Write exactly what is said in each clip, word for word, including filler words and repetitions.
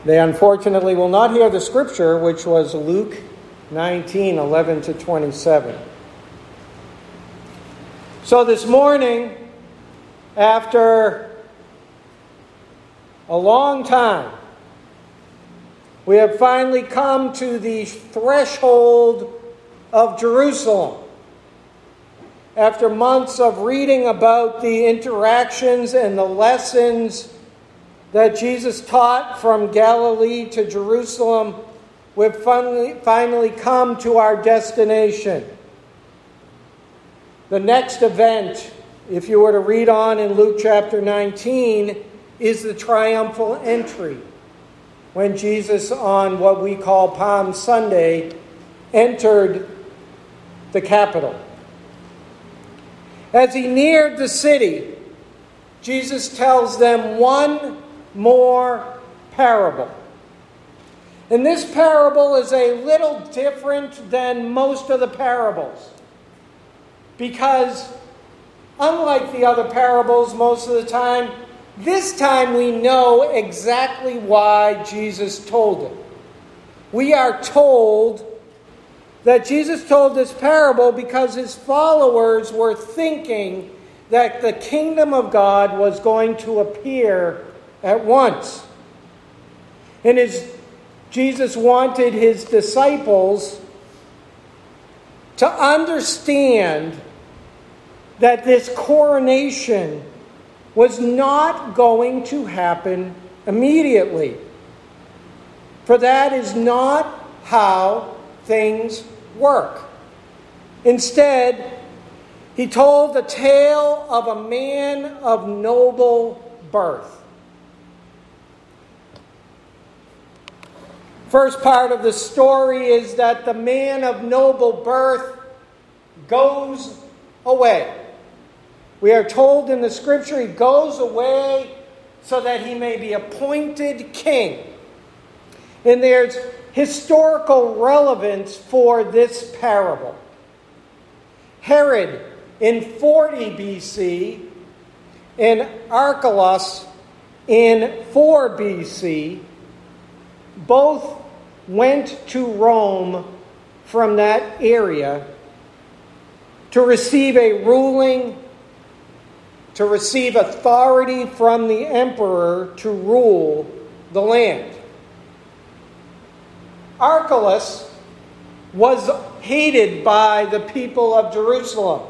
They unfortunately will not hear the scripture, which was Luke nineteen, eleven to twenty-seven. So this morning, after a long time, we have finally come to the threshold of Jerusalem. After months of reading about the interactions and the lessons that Jesus taught from Galilee to Jerusalem, we've finally, finally come to our destination. The next event, if you were to read on in Luke chapter nineteen, is the triumphal entry, when Jesus, on what we call Palm Sunday, entered the capital. As he neared the city, Jesus tells them one more parable. And this parable is a little different than most of the parables, because unlike the other parables most of the time, this time we know exactly why Jesus told it. We are told that Jesus told this parable because his followers were thinking that the kingdom of God was going to appear at once. And his, Jesus wanted his disciples to understand that this coronation was not going to happen immediately. For that is not how things work. Instead, he told the tale of a man of noble birth. First part of the story is that the man of noble birth goes away. We are told in the scripture he goes away so that he may be appointed king. And there's historical relevance for this parable. Herod in forty B C and Archelaus in four B C both went to Rome from that area to receive a ruling, to receive authority from the emperor to rule the land. Archelaus was hated by the people of Jerusalem,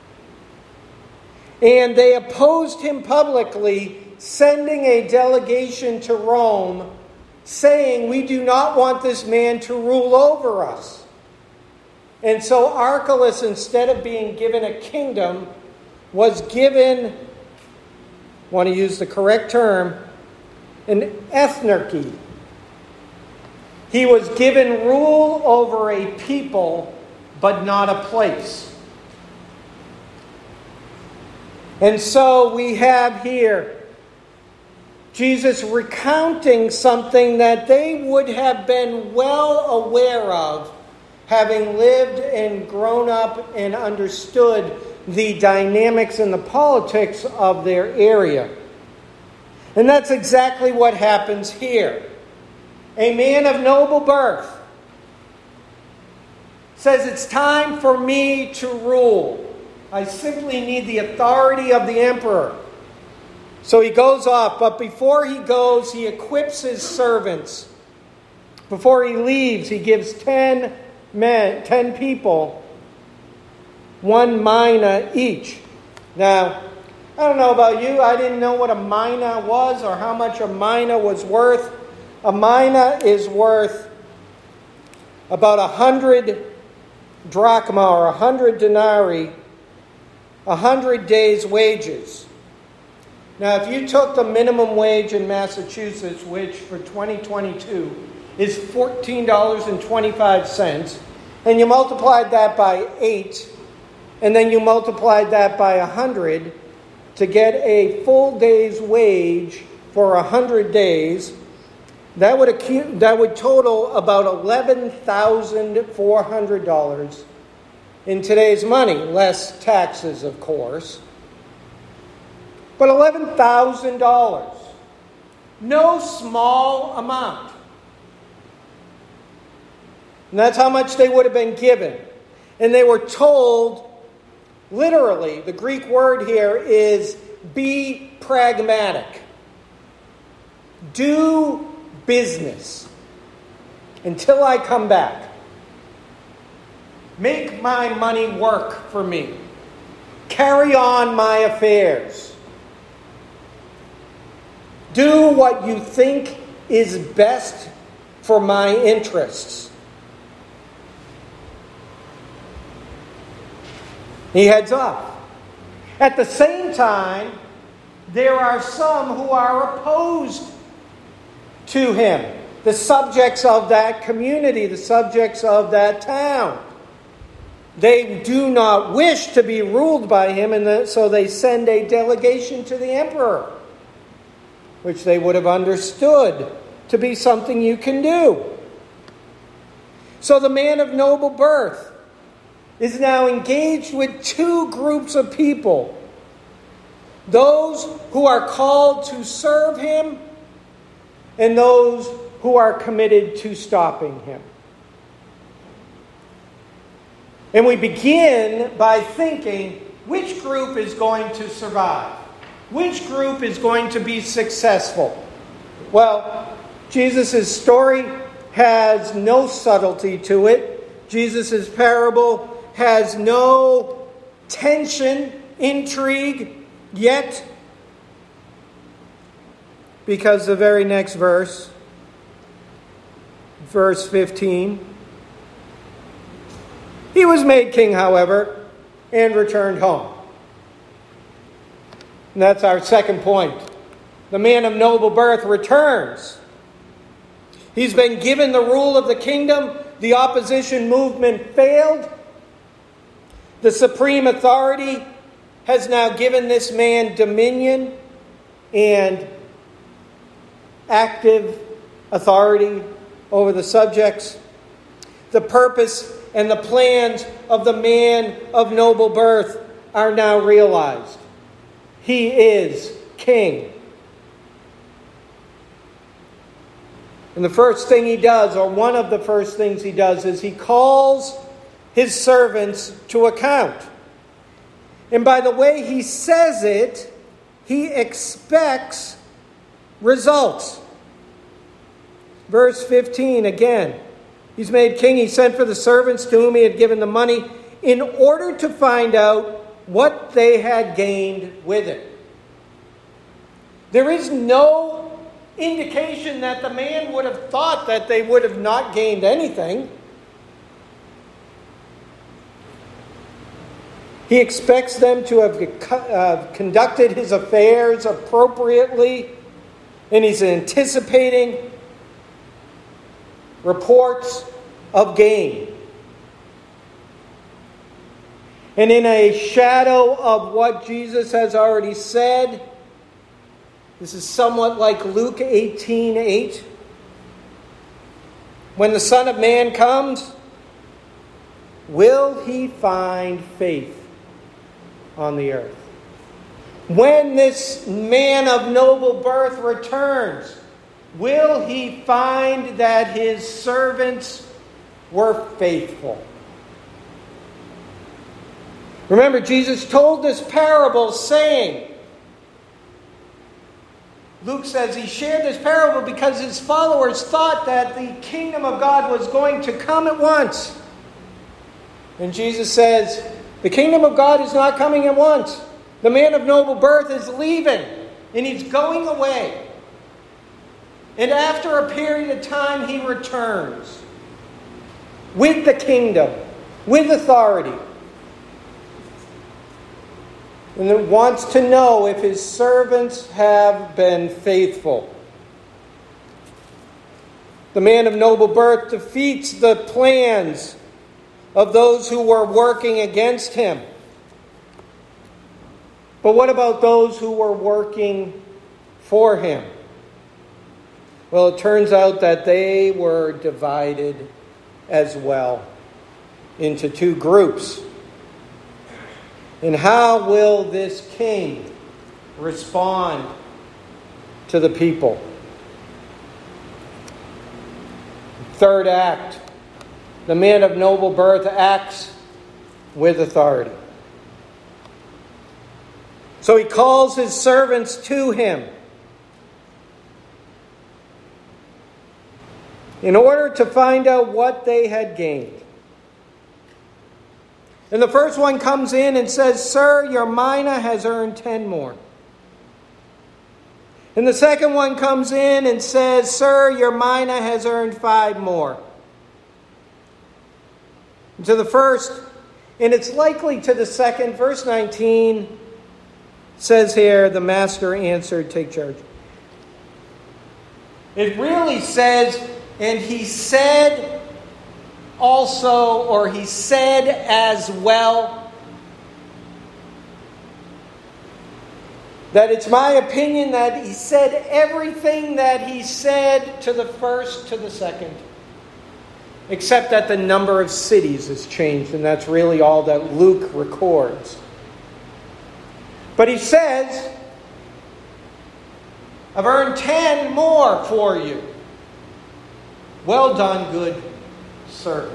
and they opposed him publicly, sending a delegation to Rome saying, "We do not want this man to rule over us." And so Archelaus, instead of being given a kingdom, was given, I want to use the correct term, an ethnarchy. He was given rule over a people, but not a place. And so we have here Jesus recounting something that they would have been well aware of, having lived and grown up and understood the dynamics and the politics of their area. And that's exactly what happens here. A man of noble birth says, "It's time for me to rule. I simply need the authority of the emperor." So he goes off, but before he goes, he equips his servants. Before he leaves, he gives ten men, ten people, one mina each. Now, I don't know about you. I didn't know what a mina was or how much a mina was worth. A mina is worth about a hundred drachma or a hundred denarii, a hundred days' wages. Now, if you took the minimum wage in Massachusetts, which for twenty twenty-two is fourteen dollars and twenty-five cents, and you multiplied that by eight, and then you multiplied that by one hundred to get a full day's wage for one hundred days, that would acu- that would total about eleven thousand four hundred dollars in today's money, less taxes, of course. But eleven thousand dollars. No small amount. And that's how much they would have been given. And they were told, literally, the Greek word here is be pragmatic. Do business until I come back. Make my money work for me. Carry on my affairs. Do what you think is best for my interests. He heads off. At the same time, there are some who are opposed to him. The subjects of that community, the subjects of that town. They do not wish to be ruled by him, and so they send a delegation to the emperor, which they would have understood to be something you can do. So the man of noble birth is now engaged with two groups of people. Those who are called to serve him and those who are committed to stopping him. And we begin by thinking, which group is going to survive? Which group is going to be successful? Well, Jesus' story has no subtlety to it. Jesus' parable has no tension, intrigue, yet, because the very next verse, verse fifteen, he was made king, however, and returned home. And that's our second point. The man of noble birth returns. He's been given the rule of the kingdom. The opposition movement failed. The supreme authority has now given this man dominion and active authority over the subjects. The purpose and the plans of the man of noble birth are now realized. He is king. And the first thing he does, or one of the first things he does, is he calls his servants to account. And by the way he says it, he expects results. Verse fifteen again. He's made king. He sent for the servants to whom he had given the money in order to find out what they had gained with it. There is no indication that the man would have thought that they would have not gained anything. He expects them to have uh, conducted his affairs appropriately, and he's anticipating reports of gain. And in a shadow of what Jesus has already said, this is somewhat like Luke eighteen eight. When the Son of Man comes, will he find faith on the earth? When this man of noble birth returns, will he find that his servants were faithful? Remember, Jesus told this parable saying, Luke says he shared this parable because his followers thought that the kingdom of God was going to come at once. And Jesus says, the kingdom of God is not coming at once. The man of noble birth is leaving, and he's going away. And after a period of time, he returns with the kingdom, with authority. And it wants to know if his servants have been faithful. The man of noble birth defeats the plans of those who were working against him. But what about those who were working for him? Well, it turns out that they were divided as well into two groups. And how will this king respond to the people? Third act. The man of noble birth acts with authority. So he calls his servants to him in order to find out what they had gained. And the first one comes in and says, "Sir, your mina has earned ten more." And the second one comes in and says, "Sir, your mina has earned five more." And to the first, and it's likely to the second, verse nineteen says here, the master answered, "Take charge." It really says, "And he said also," or "he said as well." That it's my opinion that he said everything that he said to the first, to the second. Except that the number of cities has changed, and that's really all that Luke records. But he says, "I've earned ten more for you. Well done, good servant.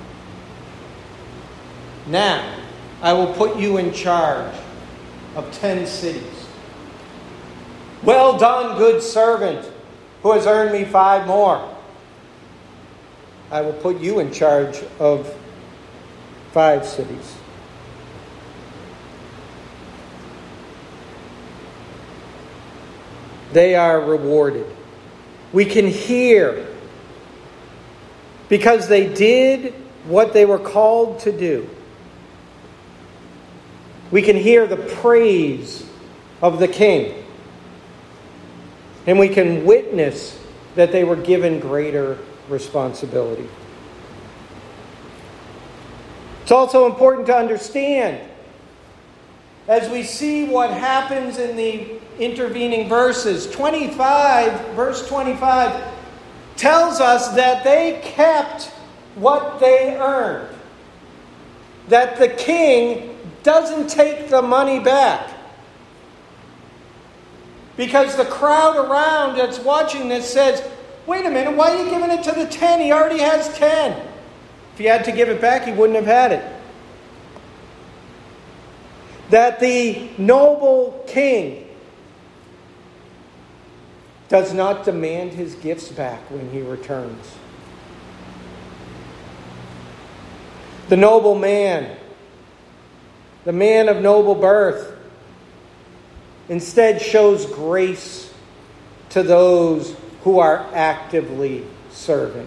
Now, I will put you in charge of ten cities. Well done, good servant, who has earned me five more. I will put you in charge of five cities." They are rewarded. We can hear, because they did what they were called to do. We can hear the praise of the king. And we can witness that they were given greater responsibility. It's also important to understand, as we see what happens in the intervening verses, twenty-five, verse twenty-five, tells us that they kept what they earned. That the king doesn't take the money back. Because the crowd around that's watching this says, "Wait a minute, why are you giving it to the ten? He already has ten. If he had to give it back, he wouldn't have had it." That the noble king does not demand his gifts back when he returns. The noble man, the man of noble birth, instead shows grace to those who are actively serving.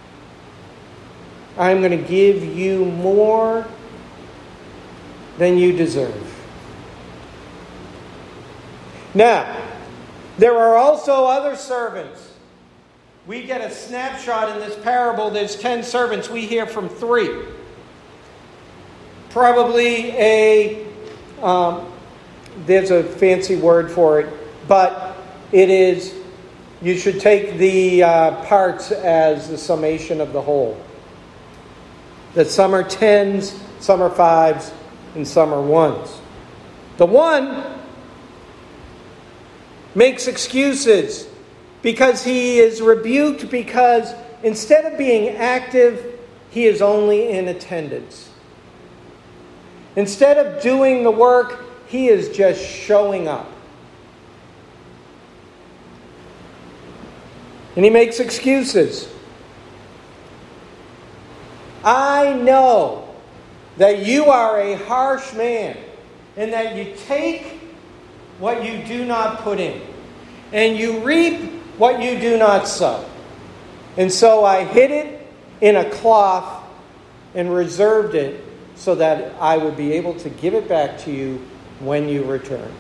I'm going to give you more than you deserve. Now, there are also other servants. We get a snapshot in this parable. There's ten servants. We hear from three. Probably a, um, there's a fancy word for it, but it is, you should take the uh, parts as the summation of the whole. That some are tens, some are fives, and some are ones. The one makes excuses because he is rebuked because instead of being active, he is only in attendance. Instead of doing the work, he is just showing up. And he makes excuses. I know that you are a harsh man and that you take what you do not put in, and you reap what you do not sow. And so I hid it in a cloth and reserved it so that I would be able to give it back to you when you returned.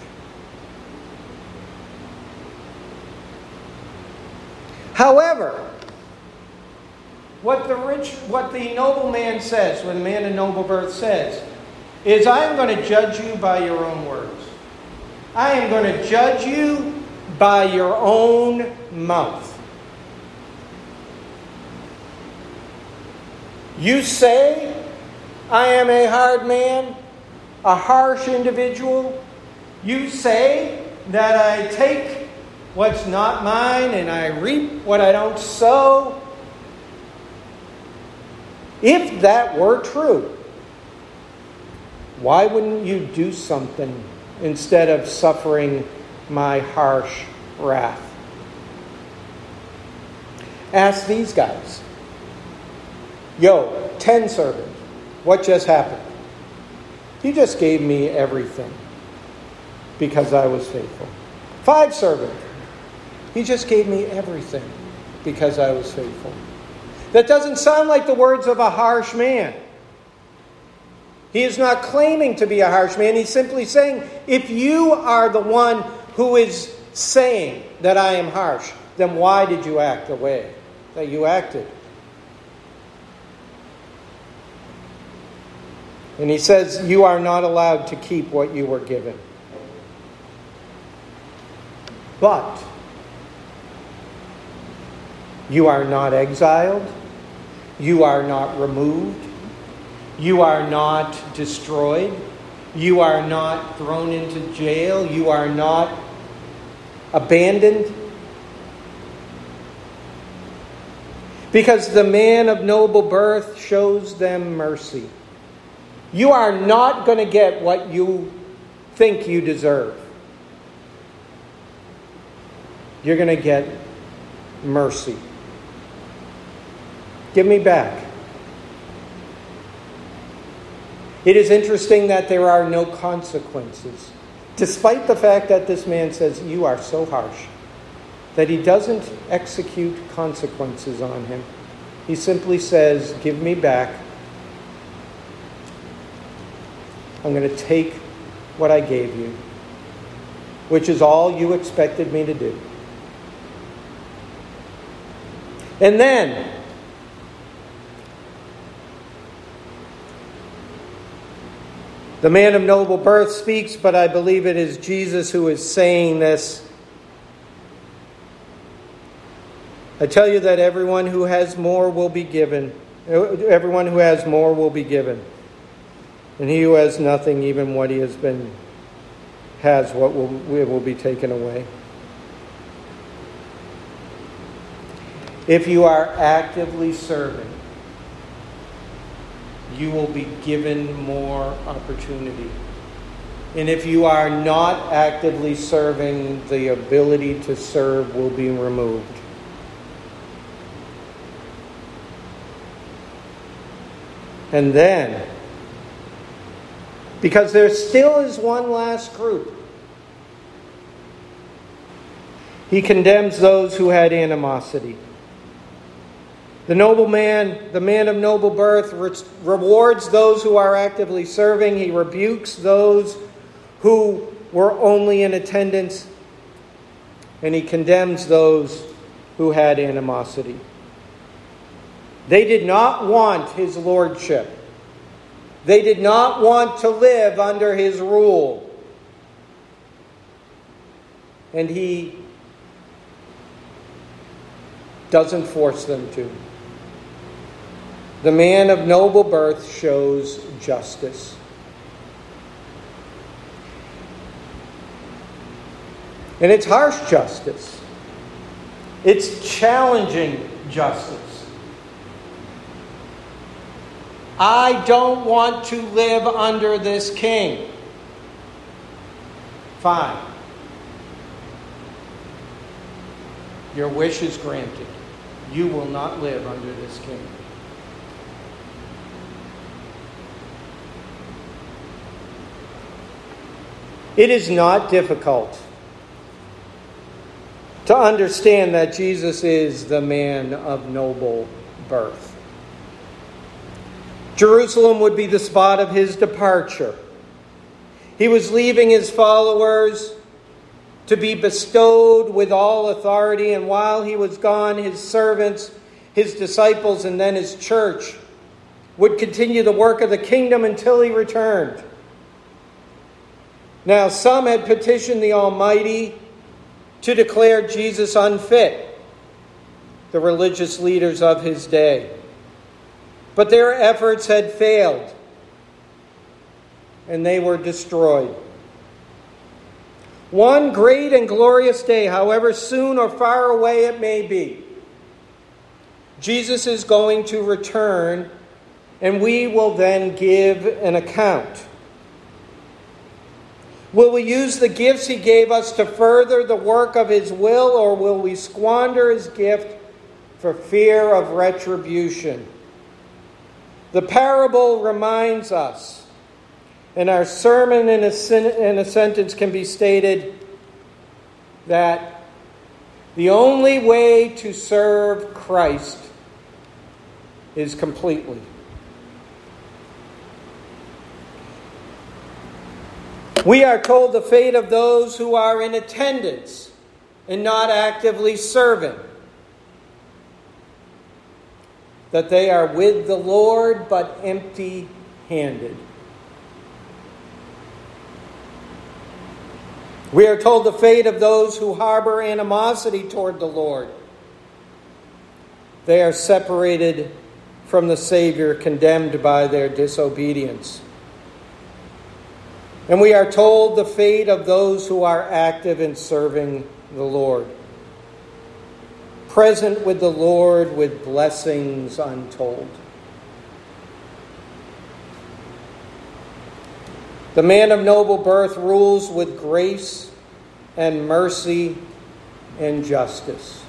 However, what the rich, what the noble man says, what the man of noble birth says, is, I am going to judge you by your own words. I am going to judge you by your own mouth. You say, I am a hard man, a harsh individual. You say that I take what's not mine and I reap what I don't sow. If that were true, why wouldn't you do something instead of suffering my harsh wrath? Ask these guys. Yo, ten servants. What just happened? He just gave me everything because I was faithful. Five servants. He just gave me everything because I was faithful. That doesn't sound like the words of a harsh man. He is not claiming to be a harsh man. He's simply saying, if you are the one who is saying that I am harsh, then why did you act the way that you acted? And he says, you are not allowed to keep what you were given. But you are not exiled. You are not removed. You are not destroyed. You are not thrown into jail. You are not abandoned. Because the man of noble birth shows them mercy. You are not going to get what you think you deserve. You're going to get mercy. Give me back. It is interesting that there are no consequences, despite the fact that this man says, you are so harsh, that he doesn't execute consequences on him. He simply says, give me back. I'm going to take what I gave you, which is all you expected me to do. And then, the man of noble birth speaks, but I believe it is Jesus who is saying this. I tell you that everyone who has more will be given. Everyone who has more will be given. And he who has nothing, even what he has been, has what will, will be taken away. If you are actively serving, you will be given more opportunity. And if you are not actively serving, the ability to serve will be removed. And then, because there still is one last group, he condemns those who had animosity. The noble man, the man of noble birth, re- rewards those who are actively serving. He rebukes those who were only in attendance. And he condemns those who had animosity. They did not want his lordship. They did not want to live under his rule. And he doesn't force them to. The man of noble birth shows justice. And it's harsh justice. It's challenging justice. I don't want to live under this king. Fine. Your wish is granted. You will not live under this king. It is not difficult to understand that Jesus is the man of noble birth. Jerusalem would be the spot of his departure. He was leaving his followers to be bestowed with all authority, and while he was gone, his servants, his disciples, and then his church would continue the work of the kingdom until he returned. Now, some had petitioned the Almighty to declare Jesus unfit, the religious leaders of his day. But their efforts had failed, and they were destroyed. One great and glorious day, however soon or far away it may be, Jesus is going to return and we will then give an account. Will we use the gifts he gave us to further the work of his will, or will we squander his gift for fear of retribution? The parable reminds us, and our sermon in a, sen- in a sentence can be stated, that the only way to serve Christ is completely. We are told the fate of those who are in attendance and not actively serving. That they are with the Lord but empty-handed. We are told the fate of those who harbor animosity toward the Lord. They are separated from the Savior, condemned by their disobedience. And we are told the fate of those who are active in serving the Lord. Present with the Lord with blessings untold. The man of noble birth rules with grace and mercy and justice.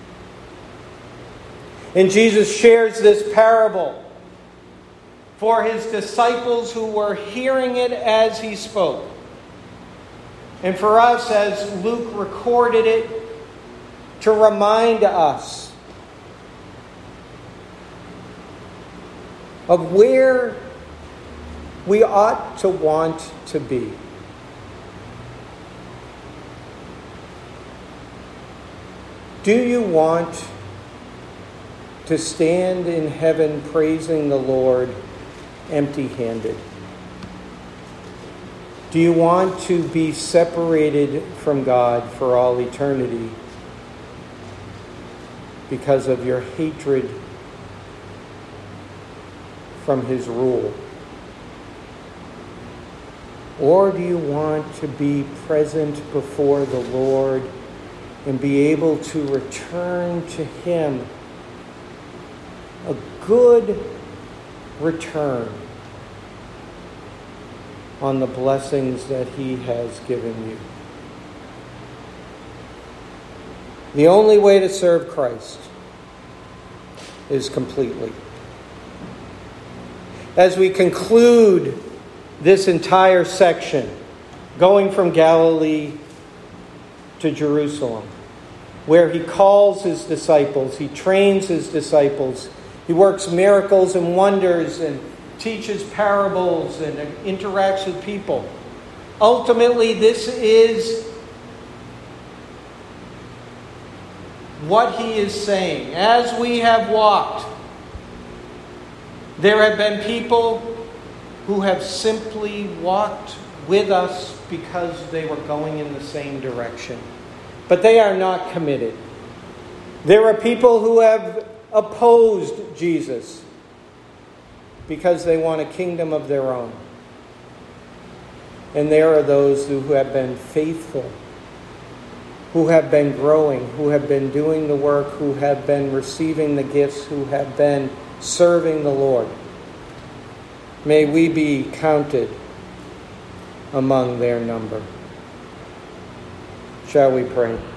And Jesus shares this parable for his disciples who were hearing it as he spoke. And for us, as Luke recorded it, to remind us of where we ought to want to be. Do you want to stand in heaven praising the Lord empty-handed? Do you want to be separated from God for all eternity because of your hatred from his rule? Or do you want to be present before the Lord and be able to return to him a good return on the blessings that he has given you? The only way to serve Christ is completely. As we conclude this entire section, going from Galilee to Jerusalem, where he calls his disciples, he trains his disciples, he works miracles and wonders and teaches parables and interacts with people. Ultimately, this is what he is saying. As we have walked, there have been people who have simply walked with us because they were going in the same direction. But they are not committed. There are people who have opposed Jesus because they want a kingdom of their own. And there are those who have been faithful, who have been growing, who have been doing the work, who have been receiving the gifts, who have been serving the Lord. May we be counted among their number. Shall we pray?